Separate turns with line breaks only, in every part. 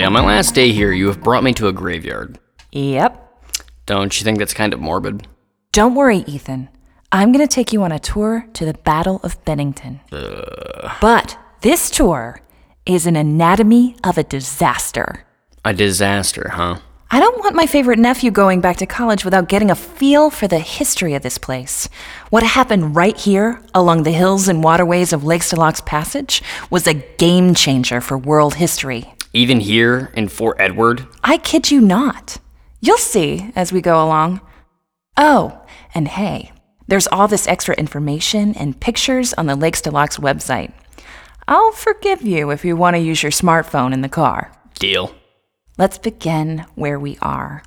Emily, on my last day here, you have brought me to a graveyard.
Yep.
Don't you think that's kind of morbid?
Don't worry, Ethan. I'm going to take you on a tour to the Battle of Bennington. But this tour is an anatomy of a disaster.
A disaster, huh?
I don't want my favorite nephew going back to college without getting a feel for the history of this place. What happened right here, along the hills and waterways of Lakes to Locks Passage, was a game changer for world history.
Even here in Fort Edward?
I kid you not. You'll see as we go along. Oh, and hey, there's all this extra information and pictures on the Lakes to Locks website. I'll forgive you if you want to use your smartphone in the car.
Deal.
Let's begin where we are.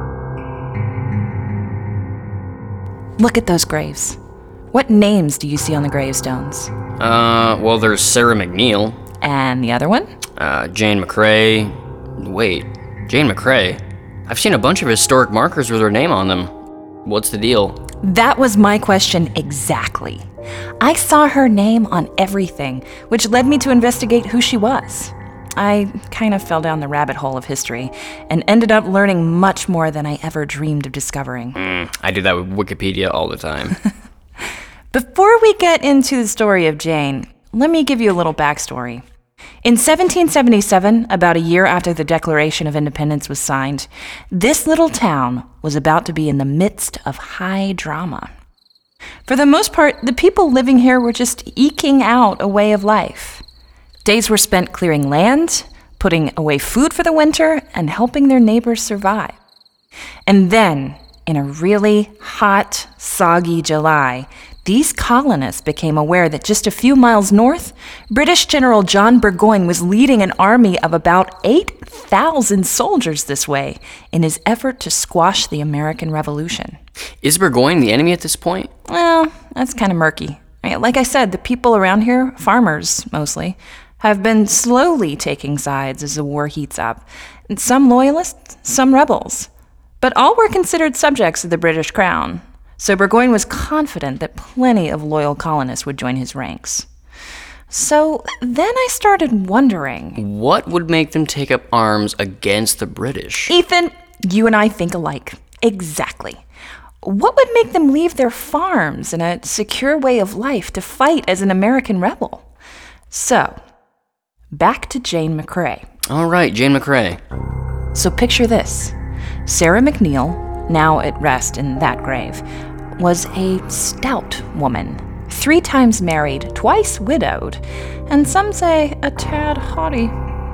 Look at those graves. What names do you see on the gravestones?
Well, there's Sarah McNeil.
And the other one?
Jane McCrae. Wait, Jane McCrae? I've seen a bunch of historic markers with her name on them. What's the deal?
That was my question exactly. I saw her name on everything, which led me to investigate who she was. I kind of fell down the rabbit hole of history and ended up learning much more than I ever dreamed of discovering.
I do that with Wikipedia all the time.
Before we get into the story of Jane, let me give you a little backstory. In 1777, about a year after the Declaration of Independence was signed, this little town was about to be in the midst of high drama. For the most part, the people living here were just eking out a way of life. Days were spent clearing land, putting away food for the winter, and helping their neighbors survive. And then, in a really hot, soggy July, these colonists became aware that just a few miles north, British General John Burgoyne was leading an army of about 8,000 soldiers this way in his effort to squash the American Revolution.
Is Burgoyne the enemy at this point?
Well, that's kind of murky. Like I said, the people around here, farmers mostly, have been slowly taking sides as the war heats up. Some loyalists, some rebels. But all were considered subjects of the British crown. So Burgoyne was confident that plenty of loyal colonists would join his ranks. So then I started wondering...
What would make them take up arms against the British?
Ethan, you and I think alike. Exactly. What would make them leave their farms and a secure way of life to fight as an American rebel? So, back to Jane McCrae.
All right, Jane McCrae.
So picture this. Sarah McNeil, now at rest in that grave, was a stout woman, 3 times married, twice widowed, and some say a tad haughty.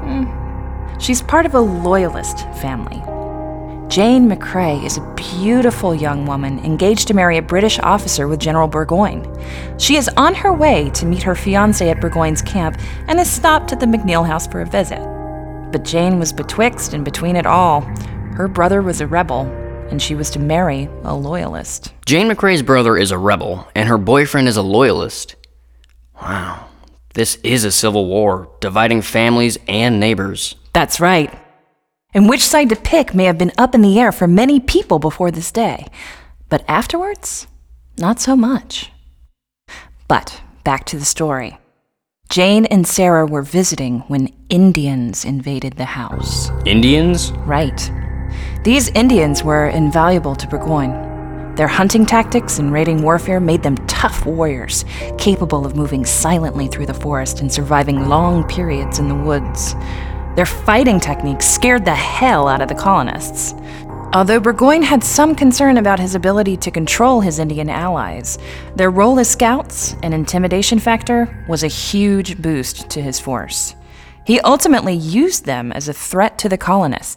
She's part of a loyalist family. Jane McCrae is a beautiful young woman engaged to marry a British officer with General Burgoyne. She is on her way to meet her fiancé at Burgoyne's camp and has stopped at the McNeil house for a visit. But Jane was betwixt and between it all. Her brother was a rebel, and she was to marry a loyalist.
Jane McCrae's brother is a rebel, and her boyfriend is a loyalist. Wow, this is a civil war, dividing families and neighbors.
That's right. And which side to pick may have been up in the air for many people before this day. But afterwards, not so much. But back to the story. Jane and Sarah were visiting when Indians invaded the house.
Indians?
Right. These Indians were invaluable to Burgoyne. Their hunting tactics and raiding warfare made them tough warriors, capable of moving silently through the forest and surviving long periods in the woods. Their fighting techniques scared the hell out of the colonists. Although Burgoyne had some concern about his ability to control his Indian allies, their role as scouts and intimidation factor was a huge boost to his force. He ultimately used them as a threat to the colonists.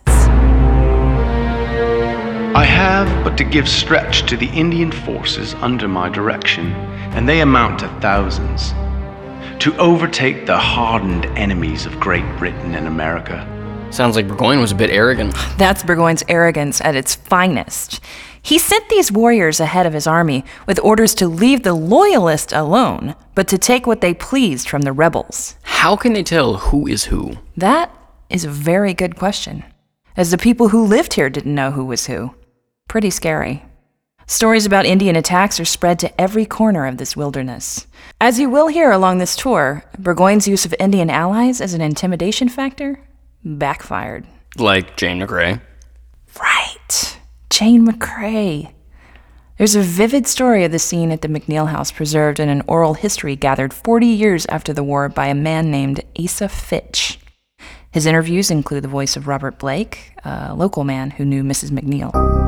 I have but to give stretch to the Indian forces under my direction, and they amount to thousands, to overtake the hardened enemies of Great Britain and America.
Sounds like Burgoyne was a bit arrogant.
That's Burgoyne's arrogance at its finest. He sent these warriors ahead of his army with orders to leave the loyalists alone, but to take what they pleased from the rebels.
How can they tell who is who?
That is a very good question, as the people who lived here didn't know who was who. Pretty scary. Stories about Indian attacks are spread to every corner of this wilderness. As you will hear along this tour, Burgoyne's use of Indian allies as an intimidation factor backfired.
Like Jane McCrae.
Right. Jane McCrae. There's a vivid story of the scene at the McNeil house preserved in an oral history gathered 40 years after the war by a man named Asa Fitch. His interviews include the voice of Robert Blake, a local man who knew Mrs. McNeil.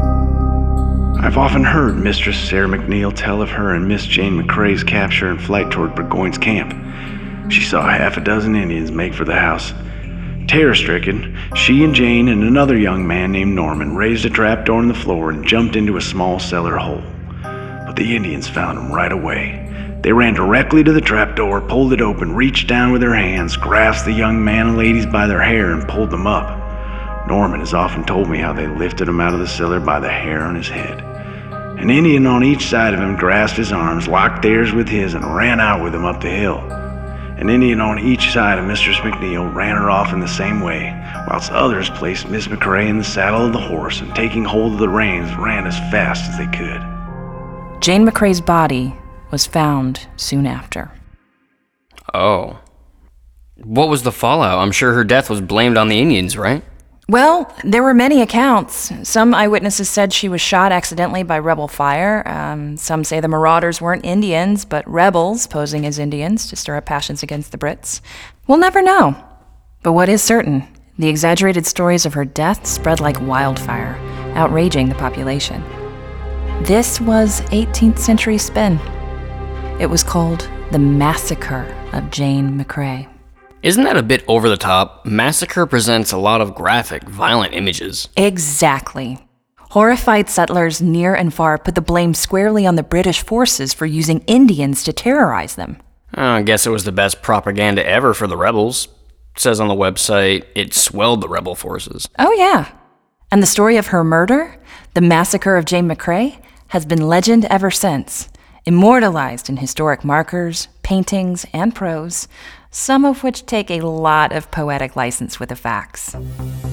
I've often heard Mistress Sarah McNeil tell of her and Miss Jane McCrae's capture and flight toward Burgoyne's camp. She saw half a dozen Indians make for the house. Terror-stricken, she and Jane and another young man named Norman raised a trapdoor in the floor and jumped into a small cellar hole. But the Indians found them right away. They ran directly to the trapdoor, pulled it open, reached down with their hands, grasped the young man and ladies by their hair, and pulled them up. Norman has often told me how they lifted him out of the cellar by the hair on his head. An Indian on each side of him grasped his arms, locked theirs with his, and ran out with him up the hill. An Indian on each side of Mistress McNeil ran her off in the same way, whilst others placed Miss McCrae in the saddle of the horse and, taking hold of the reins, ran as fast as they could.
Jane McCrae's body was found soon after.
Oh. What was the fallout? I'm sure her death was blamed on the Indians, right?
Well, there were many accounts. Some eyewitnesses said she was shot accidentally by rebel fire. Some say the marauders weren't Indians, but rebels posing as Indians to stir up passions against the Brits. We'll never know. But what is certain, the exaggerated stories of her death spread like wildfire, outraging the population. This was 18th century spin. It was called the Massacre of Jane McCrae.
Isn't that a bit over the top? Massacre presents a lot of graphic, violent images.
Exactly. Horrified settlers near and far put the blame squarely on the British forces for using Indians to terrorize them.
I guess it was the best propaganda ever for the rebels. It says on the website, it swelled the rebel forces.
Oh yeah. And the story of her murder, the Massacre of Jane McCrae, has been legend ever since, immortalized in historic markers, paintings, and prose, some of which take a lot of poetic license with the facts.